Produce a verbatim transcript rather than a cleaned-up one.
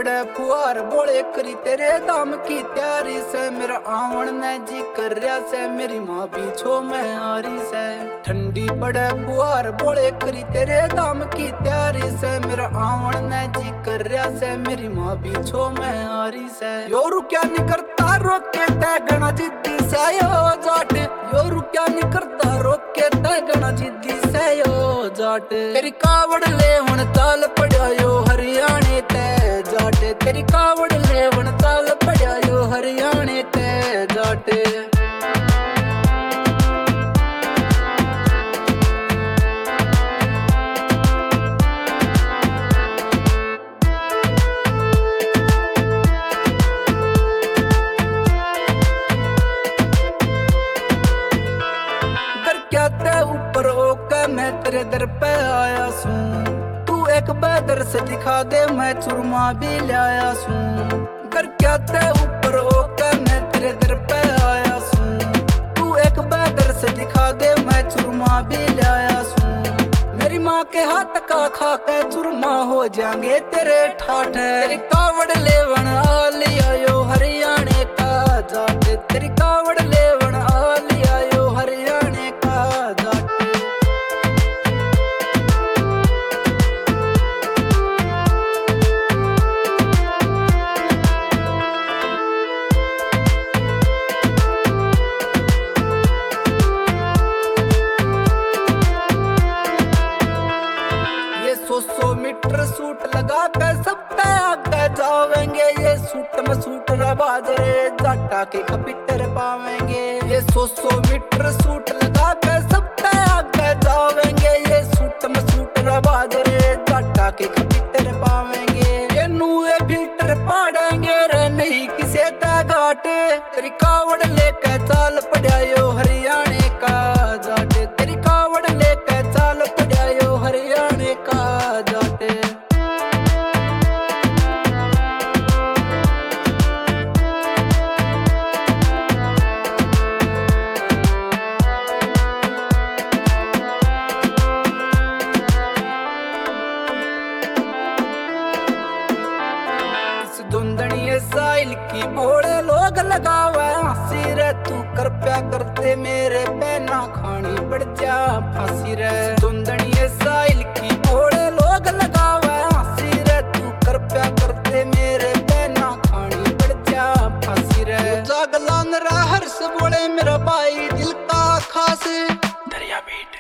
पड़े फुहार बोले करी तेरे दाम की तैयारी से मेरा आवन ने जी कर रहा से मेरी माँ पीछो मैं आ रही से ठंडी पड़े फुहार बोले करी तेरे दाम की तैयारी से मेरा आवन ने जी कर रहा से मेरी माँ पीछो मैं आ रही से यो रुक्या नहीं करता रोक के तय गणा जिद्दी से यो जाट यो रुक्या नहीं करता रोक के तय गणा जिद्दी से यो जाट तेरी कावड़ ले वन ताल पड़ा यो हरियाणे ते जाट तेरी कावड़ ले वन ताल पड़ा यो हरियाणे ते जाट ऊपर होकर मैं तेरे दर पे आया सूं तू एक बदर से दिखा दे मैं चुरमा भी लाया सूं कर क्या ते ऊपर होकर मैं तेरे दर पे आया सूं तू एक बदर से दिखा दे मैं चुरमा भी लाया सूं मेरी माँ के हाथ का खा के चुरमा हो जाएंगे तेरे ठाठ तेरी कावड़ लेवन आ लिया यो हरियाणे का जाट तेरी कावड़ लेवन आ लिया यो हरियाणे का जाट सौ सौ मीटर सूट लगा कर सब आगे जावेंगे ये सूट में सूट बाजरे जाटा के खपिटर पावेंगे ये सौ सौ मीटर सूट लगा कर सब आगे जावेंगे ये सूट में सूट बाजरे जाटा के खपिटर पावेंगे ये नुए भीतर पाड़ेंगे रे नहीं किसे घाट तेरी कावड़ लेके चाल पड़ा यो हरियाणे का जाट तेरी कावड़ लेके चाल पड़ा यो हरियाणे का जाट धुंधनी साइल की भोले लोग लगावे हंसी रे तू कर प्या करते मेरे पैना खानी बढ़ जा फांसी रे धुंधनी साइल की भोले लोग लगावे हंसी रे तू कर प्या करते मेरे पैना खानी बढ़ जा फांसी रे जागलान रा हर्ष बोले मेरा भाई दिल का खास दरिया बीट।